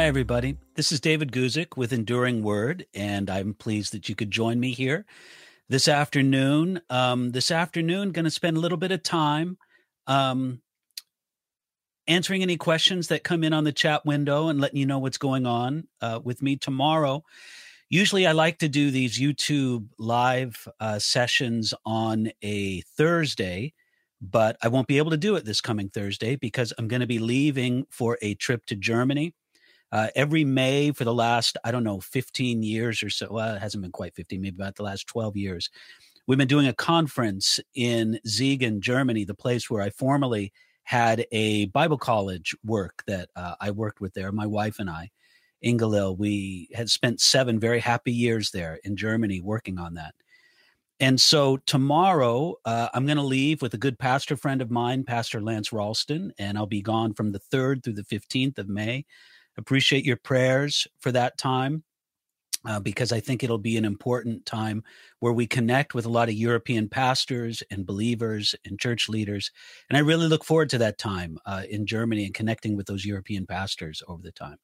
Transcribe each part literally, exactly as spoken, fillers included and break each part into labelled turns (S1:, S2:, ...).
S1: Hi, everybody. This is David Guzik with Enduring Word, and I'm pleased that you could join me here this afternoon. Um, this afternoon, going to spend a little bit of time um, answering any questions that come in on the chat window and letting you know what's going on uh, with me tomorrow. Usually, I like to do these YouTube live uh, sessions on a Thursday, but I won't be able to do it this coming Thursday because I'm going to be leaving for a trip to Germany. Uh, every May for the last, I don't know, fifteen years or so. Well, it hasn't been quite fifteen, maybe about the last twelve years. We've been doing a conference in Siegen, Germany, the place where I formerly had a Bible college work that uh, I worked with there, my wife and I, Ingalil. We had spent seven very happy years there in Germany working on that. And so tomorrow, uh, I'm going to leave with a good pastor friend of mine, Pastor Lance Ralston, and I'll be gone from the third through the fifteenth of May. Appreciate your prayers for that time uh, because I think it'll be an important time where we connect with a lot of European pastors and believers and church leaders. And I really look forward to that time uh, in Germany and connecting with those European pastors over the time.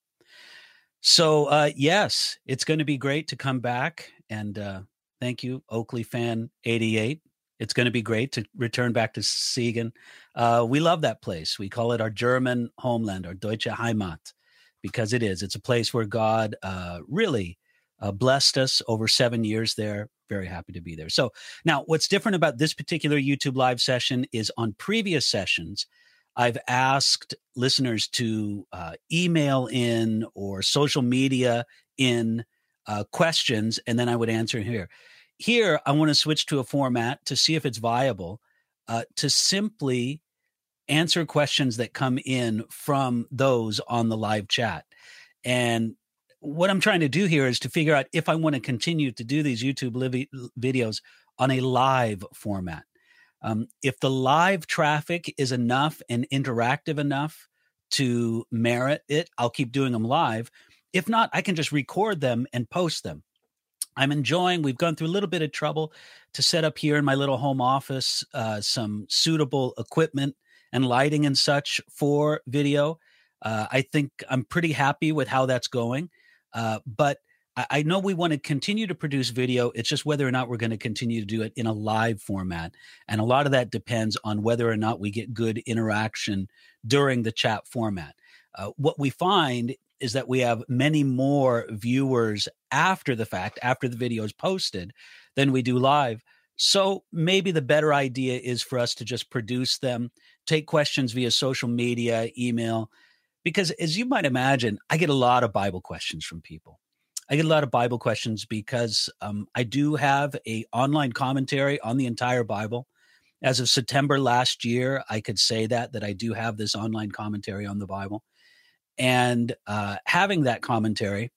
S1: So, uh, yes, it's going to be great to come back. And uh, thank you, Oakley Fan eighty-eight. It's going to be great to return back to Siegen. Uh, we love that place. We call it our German homeland, our Deutsche Heimat. Because it is. It's a place where God uh, really uh, blessed us over seven years there. Very happy to be there. So now what's different about this particular YouTube live session is on previous sessions, I've asked listeners to uh, email in or social media in uh, questions, and then I would answer here. Here, I want to switch to a format to see if it's viable uh, to simply answer questions that come in from those on the live chat. And what I'm trying to do here is to figure out if I want to continue to do these YouTube liv- videos on a live format. Um, if the live traffic is enough and interactive enough to merit it, I'll keep doing them live. If not, I can just record them and post them. I'm enjoying, we've gone through a little bit of trouble to set up here in my little home office uh, some suitable equipment and lighting and such for video. Uh, I think I'm pretty happy with how that's going. Uh, but I, I know we want to continue to produce video. It's just whether or not we're going to continue to do it in a live format. And a lot of that depends on whether or not we get good interaction during the chat format. Uh, what we find is that we have many more viewers after the fact, after the video is posted, than we do live. So maybe the better idea is for us to just produce them, take questions via social media, email, because as you might imagine, I get a lot of Bible questions from people. I get a lot of Bible questions because um, I do have a online commentary on the entire Bible. As of September last year, I could say that, that I do have this online commentary on the Bible. And uh, having that commentary,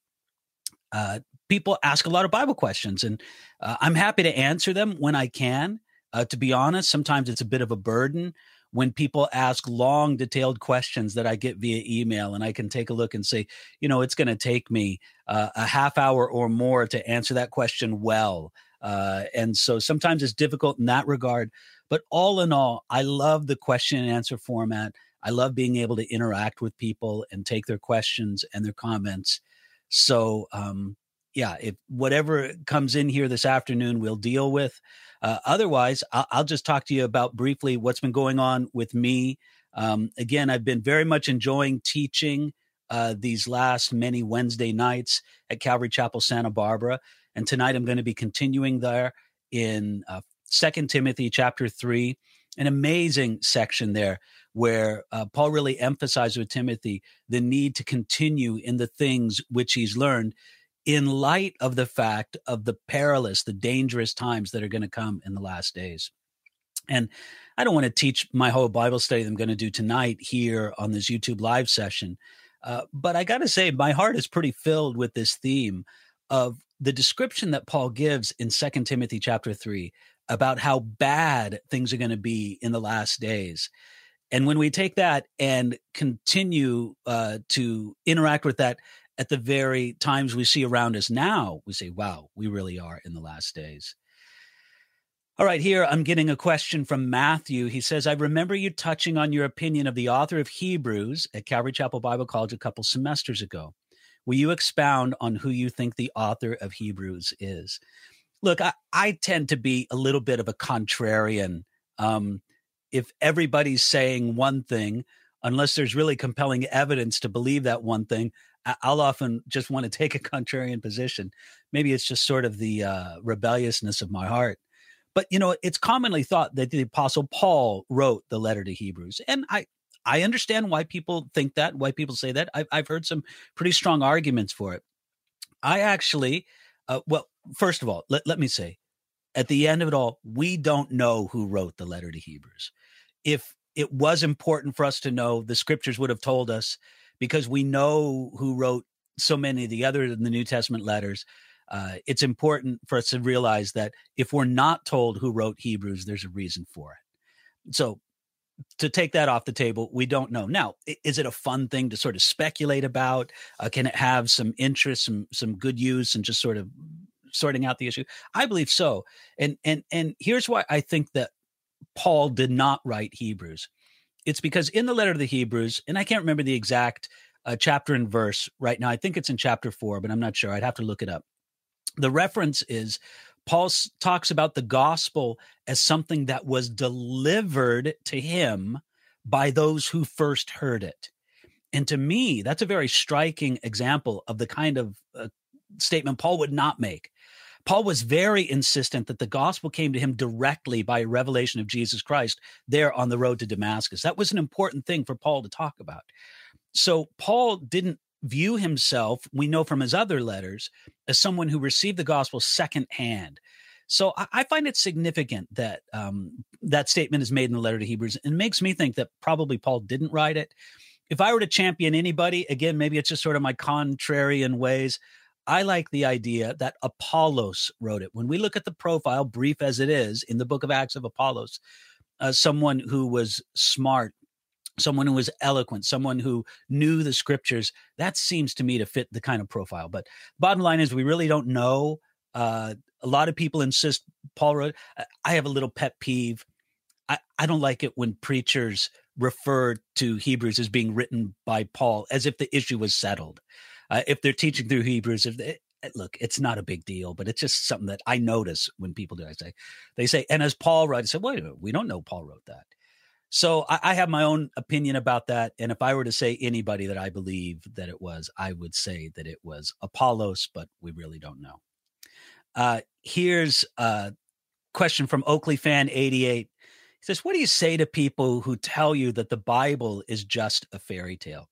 S1: uh, people ask a lot of Bible questions, and uh, I'm happy to answer them when I can. Uh, to be honest, sometimes it's a bit of a burden when people ask long, detailed questions that I get via email, and I can take a look and say, you know, it's going to take me uh, a half hour or more to answer that question well. Uh, and so sometimes it's difficult in that regard. But all in all, I love the question and answer format. I love being able to interact with people and take their questions and their comments. So, um, yeah, if whatever comes in here this afternoon, we'll deal with. Uh, otherwise, I'll, I'll just talk to you about briefly what's been going on with me. Um, again, I've been very much enjoying teaching uh, these last many Wednesday nights at Calvary Chapel, Santa Barbara. And tonight I'm going to be continuing there in uh, Second Timothy chapter three, an amazing section there where uh, Paul really emphasized with Timothy the need to continue in the things which he's learned in light of the fact of the perilous, the dangerous times that are going to come in the last days. And I don't want to teach my whole Bible study that I'm going to do tonight here on this YouTube live session. Uh, but I got to say, my heart is pretty filled with this theme of the description that Paul gives in Second Timothy chapter three about how bad things are going to be in the last days. And when we take that and continue uh, to interact with that at the very times we see around us now, we say, wow, we really are in the last days. All right, here I'm getting a question from Matthew. He says, I remember you touching on your opinion of the author of Hebrews at Calvary Chapel Bible College a couple semesters ago. Will you expound on who you think the author of Hebrews is? Look, I, I tend to be a little bit of a contrarian. Um, if everybody's saying one thing, unless there's really compelling evidence to believe that one thing, I- I'll often just want to take a contrarian position. Maybe it's just sort of the uh, rebelliousness of my heart. But, you know, it's commonly thought that the Apostle Paul wrote the letter to Hebrews. And I, I understand why people think that, why people say that. I've, I've heard some pretty strong arguments for it. I actually, uh, well, first of all, let, let me say, at the end of it all, we don't know who wrote the letter to Hebrews. If it was important for us to know, the scriptures would have told us, because we know who wrote so many of the other than the New Testament letters. Uh, it's important for us to realize that if we're not told who wrote Hebrews, there's a reason for it. So to take that off the table, we don't know. Now, is it a fun thing to sort of speculate about? Uh, can it have some interest, some some good use, and just sort of sorting out the issue? I believe so. And and and here's why I think that Paul did not write Hebrews. It's because in the letter to the Hebrews, and I can't remember the exact uh, chapter and verse right now. I think it's in chapter four, but I'm not sure. I'd have to look it up. The reference is Paul s- talks about the gospel as something that was delivered to him by those who first heard it. And to me, that's a very striking example of the kind of uh, statement Paul would not make. Paul was very insistent that the gospel came to him directly by a revelation of Jesus Christ there on the road to Damascus. That was an important thing for Paul to talk about. So Paul didn't view himself, we know from his other letters, as someone who received the gospel secondhand. So I, I find it significant that um, that statement is made in the letter to Hebrews, and makes me think that probably Paul didn't write it. If I were to champion anybody, again, maybe it's just sort of my contrarian ways, I like the idea that Apollos wrote it. When we look at the profile, brief as it is, in the book of Acts of Apollos, uh, someone who was smart, someone who was eloquent, someone who knew the scriptures, that seems to me to fit the kind of profile. But bottom line is, we really don't know. Uh, a lot of people insist Paul wrote. I have a little pet peeve. I, I don't like it when preachers refer to Hebrews as being written by Paul as if the issue was settled. Uh, if they're teaching through Hebrews, if they, look, it's not a big deal, but it's just something that I notice when people do. I say, they say, and as Paul wrote, I say, wait a minute, we don't know Paul wrote that. So I, I have my own opinion about that. And if I were to say anybody that I believe that it was, I would say that it was Apollos, but we really don't know. Uh, here's a question from Oakley Fan eighty-eight. He says, what do you say to people who tell you that the Bible is just a fairy tale?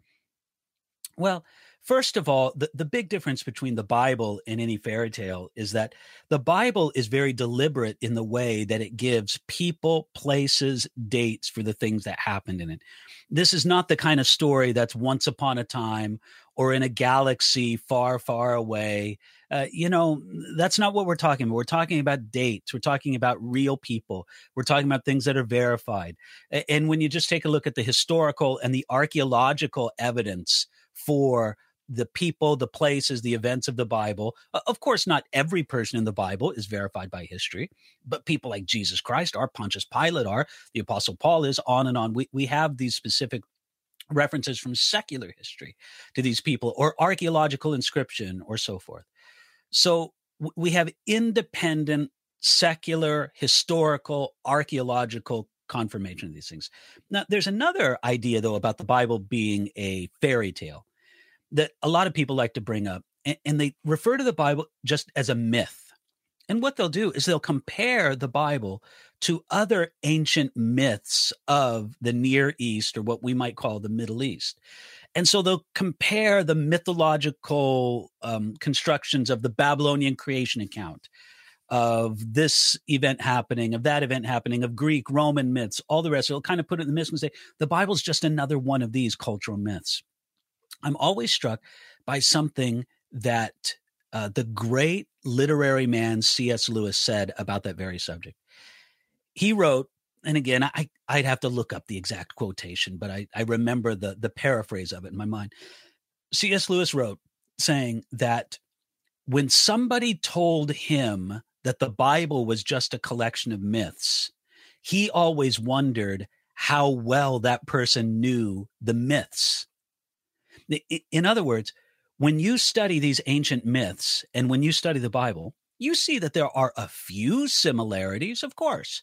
S1: Well, first of all, the, the big difference between the Bible and any fairy tale is that the Bible is very deliberate in the way that it gives people, places, dates for the things that happened in it. This is not the kind of story that's once upon a time or in a galaxy far, far away. Uh, you know, that's not what we're talking about. We're talking about dates. We're talking about real people. We're talking about things that are verified. A- And when you just take a look at the historical and the archaeological evidence for the people, the places, the events of the Bible. Uh, Of course, not every person in the Bible is verified by history, but people like Jesus Christ are, Pontius Pilate are, the Apostle Paul is, on and on. We, we have these specific references from secular history to these people, or archaeological inscription, or so forth. So w- we have independent, secular, historical, archaeological confirmation of these things. Now, there's another idea, though, about the Bible being a fairy tale that a lot of people like to bring up, and, and they refer to the Bible just as a myth. And what they'll do is they'll compare the Bible to other ancient myths of the Near East, or what we might call the Middle East. And so they'll compare the mythological um, constructions of the Babylonian creation account, of this event happening, of that event happening, of Greek, Roman myths, all the rest. They'll kind of put it in the myths and say, the Bible's just another one of these cultural myths. I'm always struck by something that uh, the great literary man C S Lewis said about that very subject. He wrote, and again, I, I'd have to look up the exact quotation, but I, I remember the, the paraphrase of it in my mind. C S Lewis wrote, saying that when somebody told him that the Bible was just a collection of myths, he always wondered how well that person knew the myths. I- In other words, When you study these ancient myths and when you study the Bible, you see that there are a few similarities, of course.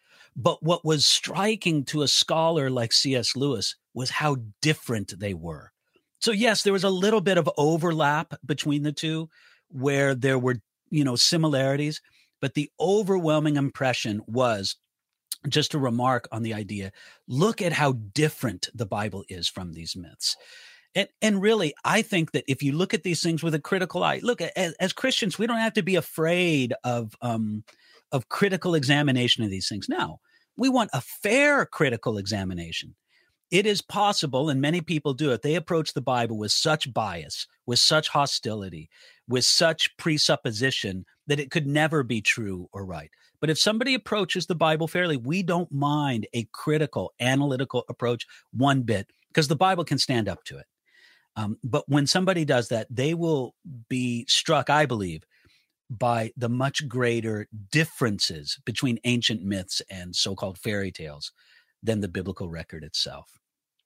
S1: But what was striking to a scholar like C S. Lewis was how different they were. So yes, there was a little bit of overlap between the two where there were, you know, similarities, but the overwhelming impression was just a remark on the idea. Look at how different the Bible is from these myths. And, and really, I think that if you look at these things with a critical eye, look, as, as Christians, we don't have to be afraid of, um, of critical examination of these things. No, we want a fair critical examination. It is possible, and many people do it. They approach the Bible with such bias, with such hostility, with such presupposition that it could never be true or right. But if somebody approaches the Bible fairly, we don't mind a critical, analytical approach one bit, because the Bible can stand up to it. Um, but when somebody does that, they will be struck, I believe, by the much greater differences between ancient myths and so-called fairy tales than the biblical record itself.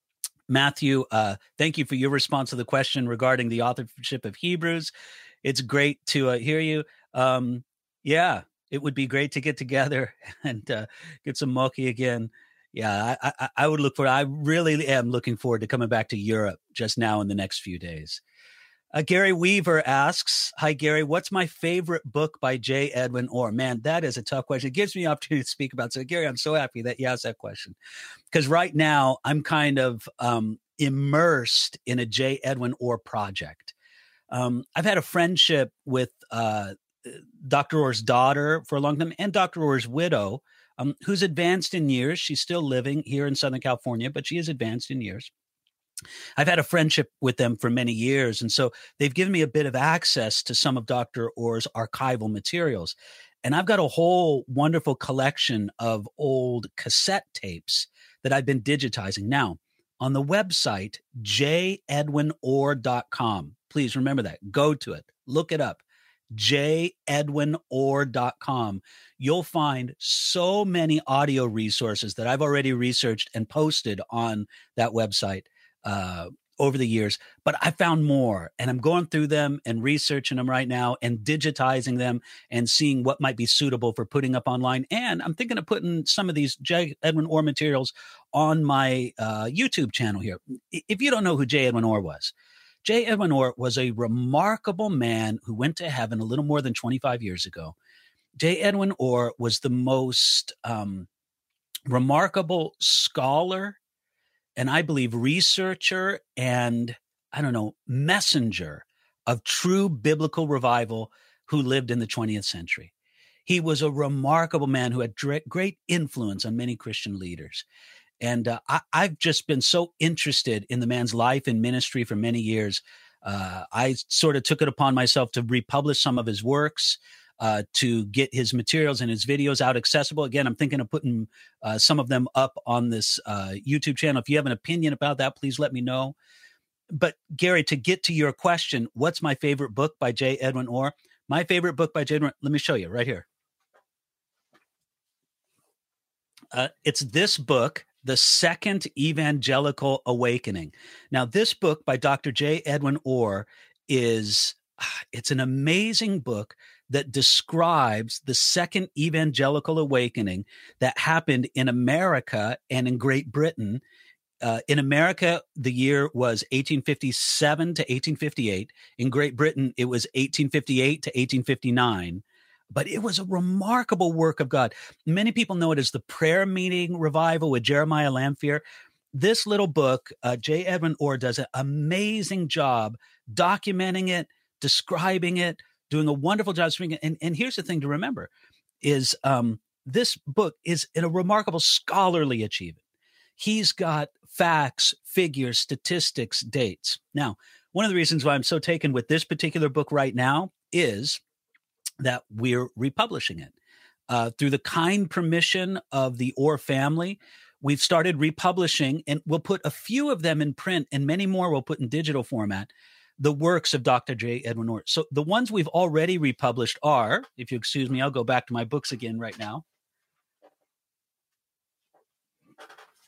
S1: Matthew, uh, thank you for your response to the question regarding the authorship of Hebrews. It's great to uh, hear you. Um, yeah, it would be great to get together and uh, get some mochi again. Yeah, I, I, I would look for, I really am looking forward to coming back to Europe just now in the next few days. Uh, Gary Weaver asks, hi, Gary, what's my favorite book by J. Edwin Orr? Man, that is a tough question. It gives me the opportunity to speak about it. So, Gary, I'm so happy that you asked that question, because right now I'm kind of um, immersed in a J. Edwin Orr project. Um, I've had a friendship with uh, Doctor Orr's daughter for a long time and Doctor Orr's widow, um, who's advanced in years. She's still living here in Southern California, but she is advanced in years. I've had a friendship with them for many years, and so they've given me a bit of access to some of Doctor Orr's archival materials. And I've got a whole wonderful collection of old cassette tapes that I've been digitizing. Now, on the website, j edwin orr dot com, please remember that. Go to it. Look it up. j edwin orr dot com. You'll find so many audio resources that I've already researched and posted on that website uh, over the years, but I found more, and I'm going through them and researching them right now and digitizing them and seeing what might be suitable for putting up online. And I'm thinking of putting some of these J. Edwin Orr materials on my uh, YouTube channel here. If you don't know who J. Edwin Orr was, J. Edwin Orr was a remarkable man who went to heaven a little more than twenty-five years ago. J. Edwin Orr was the most um, remarkable scholar, and I believe researcher and, I don't know, messenger of true biblical revival who lived in the twentieth century. He was a remarkable man who had great influence on many Christian leaders. And uh, I, I've just been so interested in the man's life and ministry for many years. Uh, I sort of took it upon myself to republish some of his works, Uh, to get his materials and his videos out accessible. Again, I'm thinking of putting uh, some of them up on this uh, YouTube channel. If you have an opinion about that, please let me know. But Gary, to get to your question, what's my favorite book by J. Edwin Orr? My favorite book by J. Edwin, let me show you right here. Uh, it's this book, The Second Evangelical Awakening. Now, this book by Doctor J. Edwin Orr is, it's an amazing book that describes the second evangelical awakening that happened in America and in Great Britain. Uh, in America, the year was eighteen fifty-seven to eighteen fifty-eight. In Great Britain, it was eighteen fifty-eight to eighteen fifty-nine. But it was a remarkable work of God. Many people know it as the prayer meeting revival with Jeremiah Lanphier. This little book, uh, J. Edwin Orr does an amazing job documenting it, describing it, doing a wonderful job speaking. And, and here's the thing to remember is um, this book is in a remarkable scholarly achievement. He's got facts, figures, statistics, dates. Now, one of the reasons why I'm so taken with this particular book right now is that we're republishing it. Uh, through the kind permission of the Orr family, we've started republishing, and we'll put a few of them in print and many more we'll put in digital format, the works of Doctor J. Edwin Orr. So the ones we've already republished are, if you excuse me, I'll go back to my books again right now.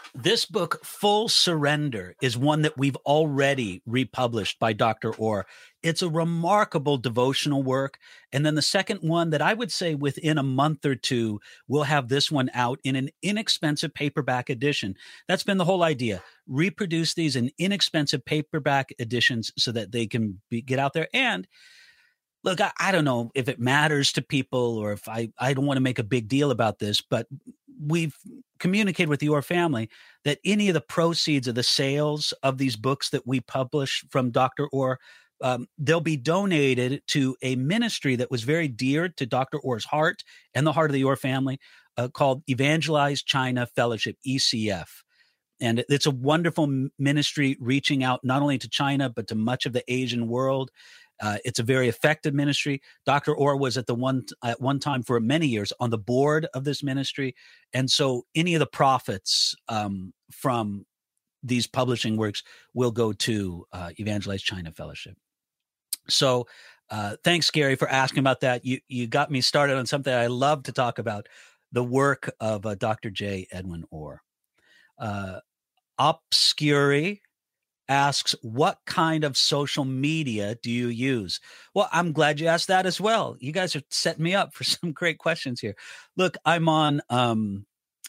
S1: This book, Full Surrender, is one that we've already republished by Doctor Orr. It's a remarkable devotional work. And then the second one that I would say within a month or two, we'll have this one out in an inexpensive paperback edition. That's been the whole idea. Reproduce these in inexpensive paperback editions so that they can be, get out there. And look, I, I don't know if it matters to people or if I, I don't want to make a big deal about this, but we've communicated with your family that any of the proceeds of the sales of these books that we publish from Doctor Orr, um, they'll be donated to a ministry that was very dear to Doctor Orr's heart and the heart of the Orr family, uh, called Evangelize China Fellowship, E C F. And it's a wonderful ministry reaching out not only to China, but to much of the Asian world. Uh, it's a very effective ministry. Doctor Orr was at the one at one time for many years on the board of this ministry, and so any of the profits um, from these publishing works will go to uh, Evangelize China Fellowship. So, uh, thanks, Gary, for asking about that. You you got me started on something I love to talk about: the work of uh, Doctor J. Edwin Orr. Uh, Obscuri asks, what kind of social media do you use? Well, I'm glad you asked that as well. You guys are setting me up for some great questions here. Look, I'm on um,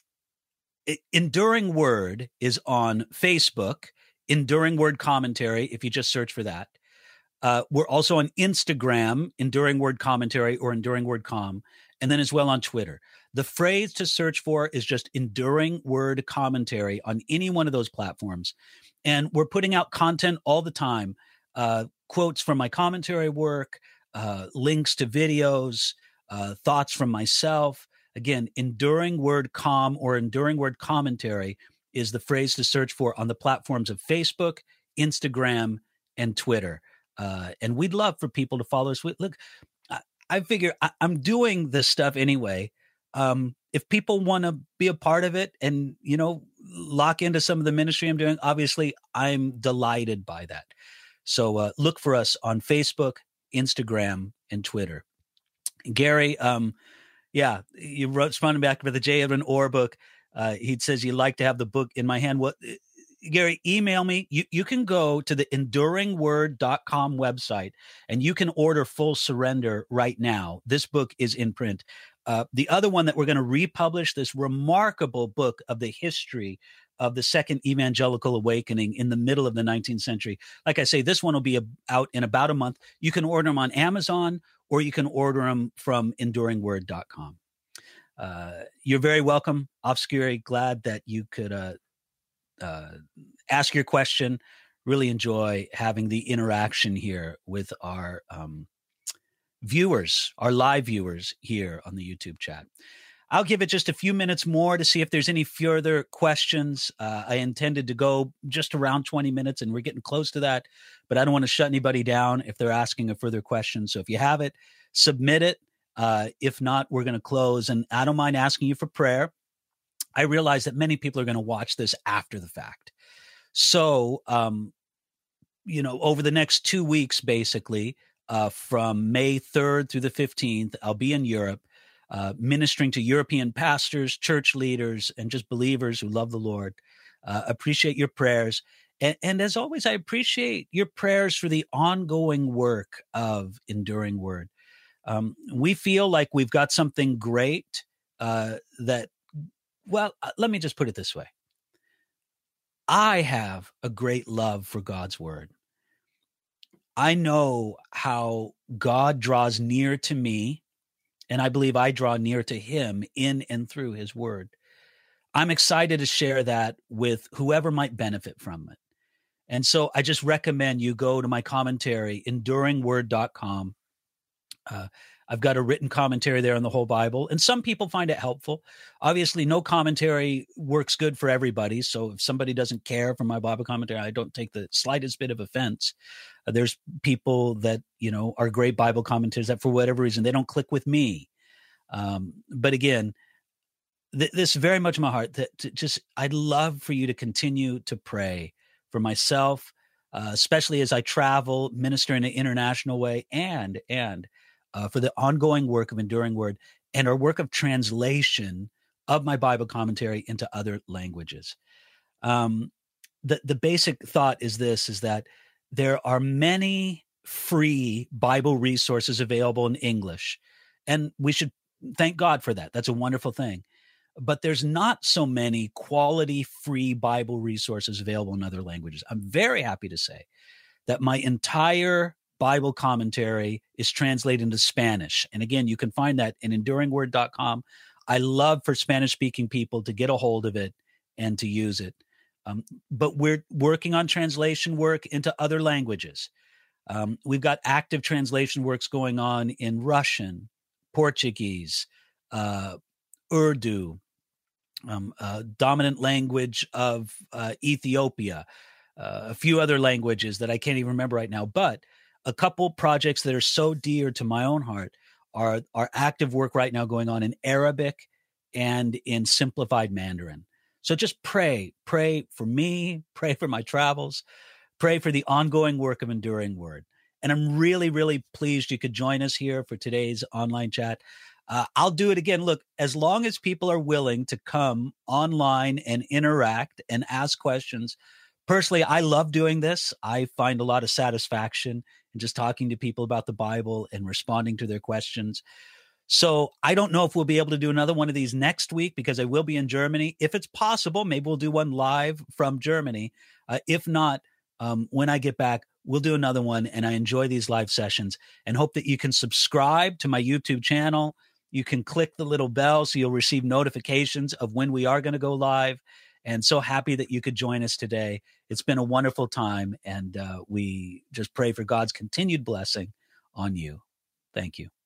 S1: Enduring Word is on Facebook, Enduring Word Commentary, if you just search for that. Uh, we're also on Instagram, Enduring Word Commentary or Enduring Word Com, and then as well on Twitter. The phrase to search for is just Enduring Word Commentary on any one of those platforms. And we're putting out content all the time, uh, quotes from my commentary work, uh, links to videos, uh, thoughts from myself. Again, Enduring Word Com or Enduring Word Commentary is the phrase to search for on the platforms of Facebook, Instagram, and Twitter. Uh, and we'd love for people to follow us. Look, I, I figure I, I'm doing this stuff anyway. Um, if people want to be a part of it and, you know, lock into some of the ministry I'm doing, obviously I'm delighted by that. So uh, look for us on Facebook, Instagram, and Twitter. Gary, um, yeah, you wrote, responding back with the J. Edwin Orr book. Uh, he says you'd like to have the book in my hand. What, Gary, email me. You, you can go to the enduring word dot com website and you can order Full Surrender right now. This book is in print. Uh, the other one that we're going to republish, this remarkable book of the history of the Second Evangelical Awakening in the middle of the nineteenth century. Like I say, this one will be a, out in about a month. You can order them on Amazon or you can order them from enduring word dot com. Uh, you're very welcome, Obscuri. Glad that you could uh, uh, ask your question. Really enjoy having the interaction here with our um viewers, our live viewers here on the YouTube chat. I'll give it just a few minutes more to see if there's any further questions. Uh, I intended to go just around twenty minutes and we're getting close to that, but I don't want to shut anybody down if they're asking a further question. So if you have it, submit it. Uh, if not, we're going to close, and I don't mind asking you for prayer. I realize that many people are going to watch this after the fact. So, um, you know, over the next two weeks, basically, Uh, from May third through the fifteenth, I'll be in Europe, uh, ministering to European pastors, church leaders, and just believers who love the Lord. Uh, appreciate your prayers. And, and as always, I appreciate your prayers for the ongoing work of Enduring Word. Um, we feel like we've got something great uh, that, well, uh, let me just put it this way. I have a great love for God's Word. I know how God draws near to me, and I believe I draw near to him in and through his word. I'm excited to share that with whoever might benefit from it. And so I just recommend you go to my commentary, enduring word dot com. Uh, I've got a written commentary there on the whole Bible, and some people find it helpful. Obviously, no commentary works good for everybody. So if somebody doesn't care for my Bible commentary, I don't take the slightest bit of offense. Uh, there's people that, you know, are great Bible commentators that for whatever reason, they don't click with me. Um, but again, th- this is very much in my heart that to just, I'd love for you to continue to pray for myself, uh, especially as I travel, minister in an international way, and, and, Uh, for the ongoing work of Enduring Word and our work of translation of my Bible commentary into other languages. Um, the the basic thought is this: is that there are many free Bible resources available in English, and we should thank God for that. That's a wonderful thing. But there's not so many quality free Bible resources available in other languages. I'm very happy to say that my entire Bible commentary is translated into Spanish. And again, you can find that in enduring word dot com. I love for Spanish-speaking people to get a hold of it and to use it. Um, but we're working on translation work into other languages. Um, we've got active translation works going on in Russian, Portuguese, uh, Urdu, um, uh, dominant language of uh, Ethiopia, uh, a few other languages that I can't even remember right now. But a couple projects that are so dear to my own heart are, are active work right now going on in Arabic and in simplified Mandarin. So just pray, pray for me, pray for my travels, pray for the ongoing work of Enduring Word. And I'm really, really pleased you could join us here for today's online chat. Uh, I'll do it again. Look, as long as people are willing to come online and interact and ask questions. Personally, I love doing this. I find a lot of satisfaction in just talking to people about the Bible and responding to their questions. So I don't know if we'll be able to do another one of these next week because I will be in Germany. If it's possible, maybe we'll do one live from Germany. Uh, if not, um, when I get back, we'll do another one. And I enjoy these live sessions and hope that you can subscribe to my YouTube channel. You can click the little bell so you'll receive notifications of when we are going to go live. And so happy that you could join us today. It's been a wonderful time, and uh, we just pray for God's continued blessing on you. Thank you.